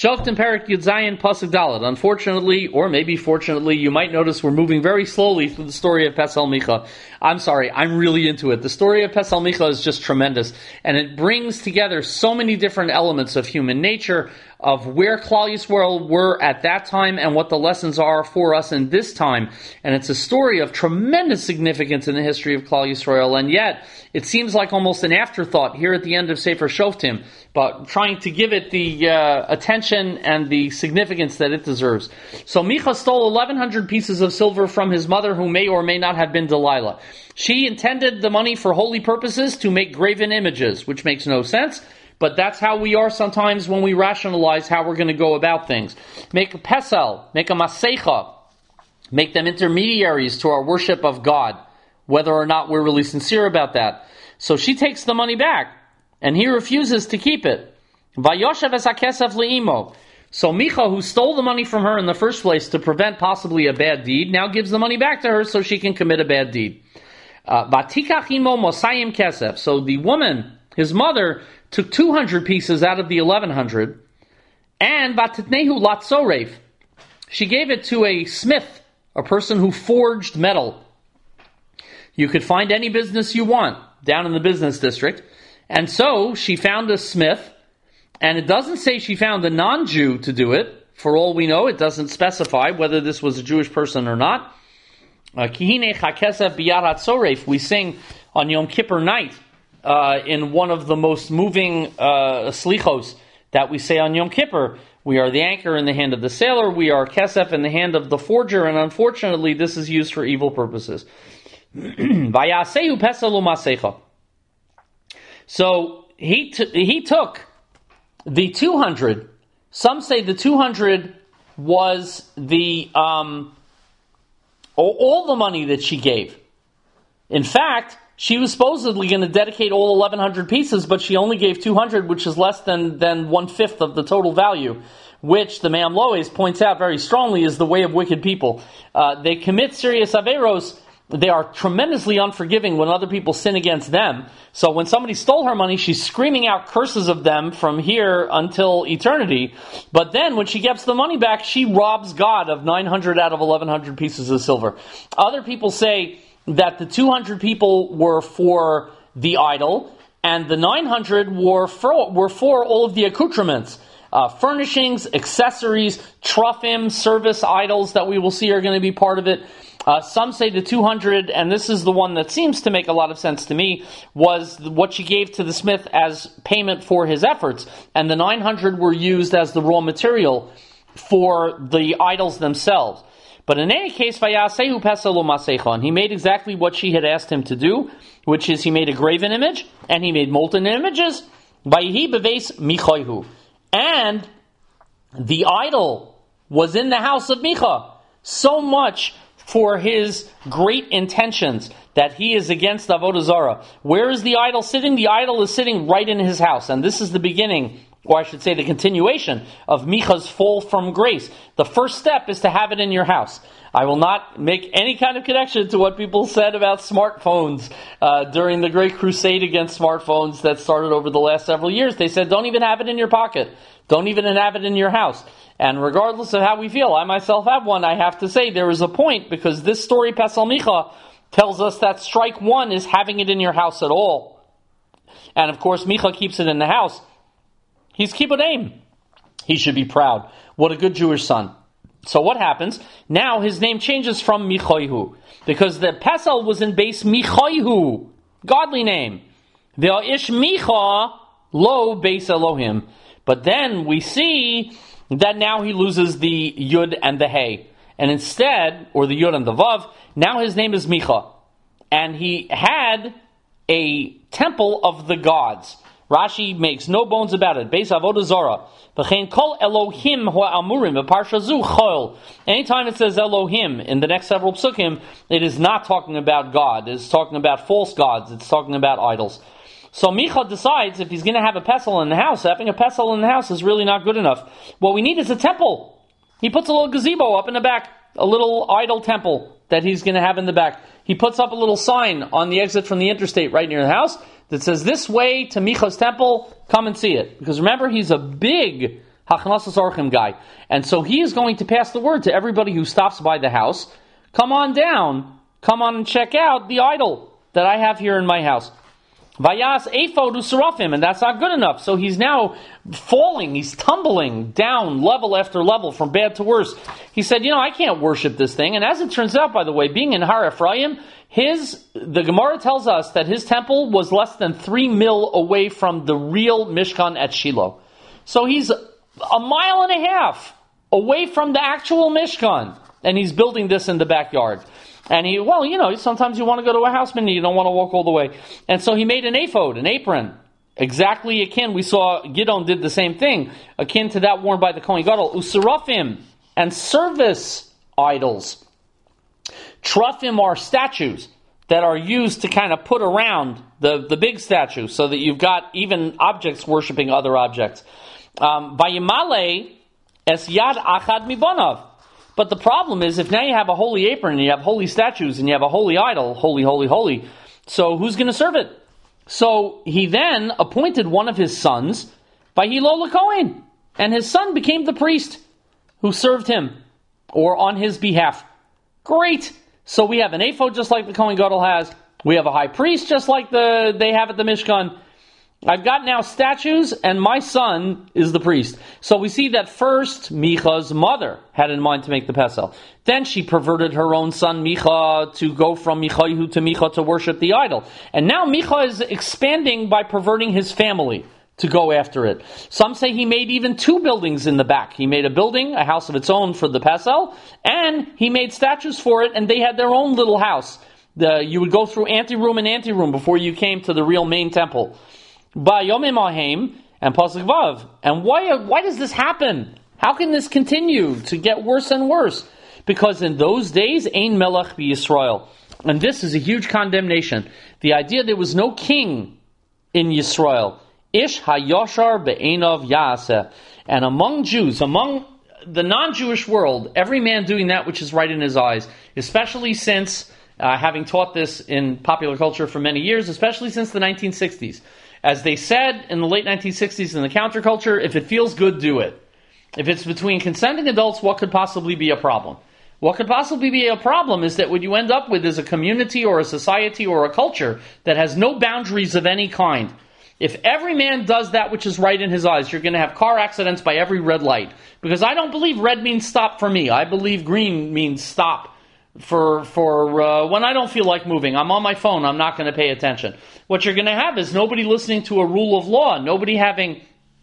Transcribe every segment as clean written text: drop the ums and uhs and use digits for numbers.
Shoftim Perek Yud Zayin Pasuk Dalet. Unfortunately, or maybe fortunately, you might notice we're moving very slowly through the story of Pesel Micha. I'm sorry, I'm really into it. The story of Pesel Micha is just tremendous, and it brings together so many different elements of human nature, of where Klal Yisrael were at that time and what the lessons are for us in this time. And it's a story of tremendous significance in the history of Klal Yisrael, and yet it seems like almost an afterthought here at the end of Sefer Shoftim, but trying to give it the attention and the significance that it deserves. So Micha stole 1,100 pieces of silver from his mother, who may or may not have been Delilah. She intended the money for holy purposes, to make graven images, which makes no sense. But that's how we are sometimes when we rationalize how we're going to go about things. Make a pesel, make a masecha, make them intermediaries to our worship of God, whether or not we're really sincere about that. So she takes the money back, and he refuses to keep it. Vayoshev es hakesef le'imo. So Micha, who stole the money from her in the first place to prevent possibly a bad deed, now gives the money back to her so she can commit a bad deed. Vatikach imo mosayim kesef. So the woman, his mother, took 200 pieces out of the 1,100, and vatitnehu latzorev. She gave it to a smith, a person who forged metal. You could find any business you want down in the business district. And so she found a smith, and it doesn't say she found a non-Jew to do it. For all we know, it doesn't specify whether this was a Jewish person or not. Kihine chakesef biyad hatzorev. We sing on Yom Kippur night in one of the most moving slichos that we say on Yom Kippur. We are the anchor in the hand of the sailor. We are kesef in the hand of the forger. And unfortunately, this is used for evil purposes. Vayasehu peselu masecha. So he took the 200. Some say the 200 was the all the money that she gave. In fact, she was supposedly going to dedicate all 1,100 pieces, but she only gave 200, which is less than 1/5 of the total value, which the Me'am Loes points out very strongly is the way of wicked people. They commit serious averos. They are tremendously unforgiving when other people sin against them. So when somebody stole her money, she's screaming out curses of them from here until eternity. But then when she gets the money back, she robs God of 900 out of 1,100 pieces of silver. Other people say that the 200 people were for the idol, and the 900 were for all of the accoutrements, furnishings, accessories, truffim, service idols that we will see are going to be part of it. Some say the 200, and this is the one that seems to make a lot of sense to me, was what she gave to the smith as payment for his efforts, and the 900 were used as the raw material for the idols themselves. But in any case, Vayasehu peselu masecha, and he made exactly what she had asked him to do, which is he made a graven image, and he made molten images. Vayihi beves michayhu, and the idol was in the house of Micha, so much for his great intentions that he is against Avodah Zarah. Where is the idol sitting? The idol is sitting right in his house, and this is the beginning, or I should say the continuation, of Micha's fall from grace. The first step is to have it in your house. I will not make any kind of connection to what people said about smartphones during the great crusade against smartphones that started over the last several years. They said, don't even have it in your pocket. Don't even have it in your house. And regardless of how we feel, I myself have one, I have to say there is a point, because this story, Pesel Micha, tells us that strike one is having it in your house at all. And of course, Micha keeps it in the house. He's kibbud aim. He should be proud. What a good Jewish son. So what happens? Now his name changes from Michayhu, because the Pesel was in base Michayhu, godly name. Ve'ish Micha lo base Elohim. But then we see that now he loses the Yud and the Hey. And instead, or the Yud and the Vav, now his name is Micha. And he had a temple of the gods. Rashi makes no bones about it. Beis Avodah Zarah. V'chein kol Elohim ha'amurim v'parsha zu chol. Anytime it says Elohim in the next several psukim, it is not talking about God. It's talking about false gods. It's talking about idols. So Micha decides if he's going to have a pesel in the house, having a pesel in the house is really not good enough. What we need is a temple. He puts a little gazebo up in the back, a little idol temple that he's going to have in the back. He puts up a little sign on the exit from the interstate right near the house that says, this way to Micha's temple, come and see it. Because remember, he's a big Hachnasas Orchim guy. And so he is going to pass the word to everybody who stops by the house. Come on down. Come on and check out the idol that I have here in my house. Vayas ephod u'serafim, and that's not good enough. So he's now falling, he's tumbling down level after level from bad to worse. He said, I can't worship this thing. And as it turns out, by the way, being in Har Ephraim, the Gemara tells us that his temple was less than 3 mil away from the real Mishkan at Shiloh. So he's a mile and a half away from the actual Mishkan, and he's building this in the backyard. And sometimes you want to go to a house minyan, you don't want to walk all the way. And so he made an ephod, an apron, exactly akin. We saw Gidon did the same thing, akin to that worn by the Kohen Gadol. Userafim, and service idols. Trafim are statues that are used to kind of put around the big statue, so that you've got even objects worshiping other objects. Vayimale es yad achad mibanav. But the problem is, if now you have a holy apron, and you have holy statues, and you have a holy idol, holy, holy, holy, so who's going to serve it? So he then appointed one of his sons, Vayilo LeKohen, and his son became the priest who served him, or on his behalf. Great! So we have an ephod just like the Kohen Gadol has, we have a high priest just like they have at the Mishkan. I've got now statues, and my son is the priest. So we see that first Micha's mother had in mind to make the Pesel. Then she perverted her own son Micha to go from Michayu to Micha to worship the idol. And now Micha is expanding by perverting his family to go after it. Some say he made even 2 buildings in the back. He made a building, a house of its own for the Pesel, and he made statues for it, and they had their own little house. You would go through anteroom and anteroom before you came to the real main temple. Ba Yomim Ahim and Pasuk Vav. And why does this happen? How can this continue to get worse and worse? Because in those days, Ein Melech b'Yisrael. And this is a huge condemnation. The idea there was no king in Yisrael. Ish hayoshar be'enov ya'aseh. And among Jews, among the non-Jewish world, every man doing that which is right in his eyes, especially since, having taught this in popular culture for many years, especially since the 1960s. As they said in the late 1960s in the counterculture, if it feels good, do it. If it's between consenting adults, what could possibly be a problem? What could possibly be a problem is that what you end up with is a community or a society or a culture that has no boundaries of any kind. If every man does that which is right in his eyes, you're going to have car accidents by every red light. Because I don't believe red means stop for me. I believe green means stop. For when I don't feel like moving, I'm on my phone, I'm not going to pay attention. What you're going to have is nobody listening to a rule of law, nobody having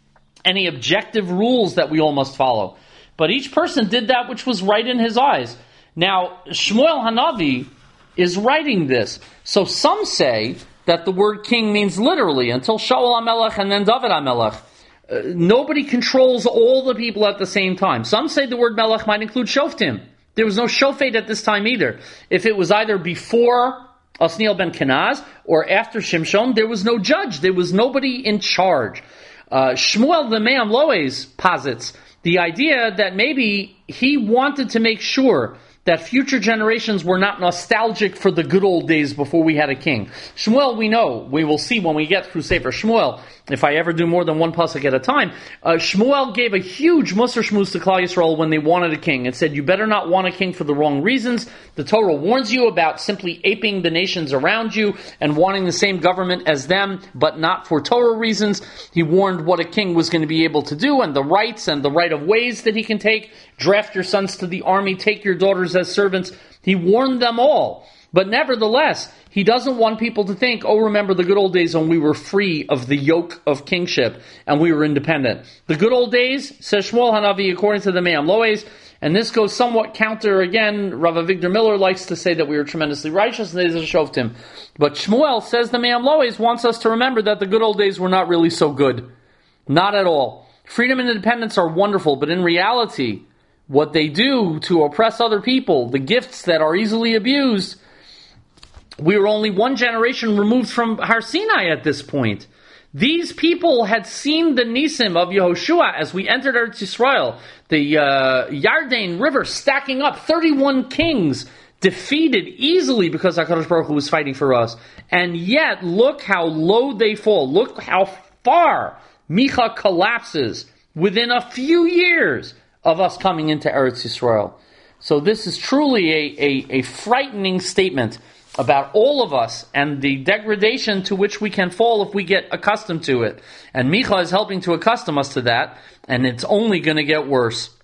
any objective rules that we all must follow. But each person did that which was right in his eyes. Now, Shmuel Hanavi is writing this. So some say that the word king means literally, until Shaul HaMelech and then David HaMelech. Nobody controls all the people at the same time. Some say the word melech might include shoftim. There was no shofet at this time either. If it was either before Osniel ben Kenaz or after Shimshon, there was no judge. There was nobody in charge. Shmuel the Me'am Loes posits the idea that maybe he wanted to make sure that future generations were not nostalgic for the good old days before we had a king. Shmuel, we know, we will see when we get through Sefer Shmuel, if I ever do more than one pasuk at a time, Shmuel gave a huge Musar Shmuz to Klal Yisrael when they wanted a king, and said, you better not want a king for the wrong reasons. The Torah warns you about simply aping the nations around you and wanting the same government as them, but not for Torah reasons. He warned what a king was going to be able to do, and the rights and the right of ways that he can take. Draft your sons to the army, take your daughters as servants. He warned them all. But nevertheless, he doesn't want people to think, oh, remember the good old days when we were free of the yoke of kingship and we were independent. The good old days, says Shmuel Hanavi, according to the Me'am Loes, and this goes somewhat counter again. Rav Avigdor Miller likes to say that we were tremendously righteous and they shoved him. But Shmuel, says the Me'am Loes, wants us to remember that the good old days were not really so good. Not at all. Freedom and independence are wonderful, but in reality, what they do to oppress other people, the gifts that are easily abused, we were only one generation removed from Har Sinai at this point. These people had seen the Nisim of Yehoshua as we entered Eretz Yisrael. The Yarden River stacking up, 31 kings defeated easily because HaKadosh Baruch Hu was fighting for us. And yet, look how low they fall. Look how far Micha collapses within a few years of us coming into Eretz Yisrael. So this is truly a frightening statement about all of us and the degradation to which we can fall if we get accustomed to it. And Micha is helping to accustom us to that, and it's only going to get worse.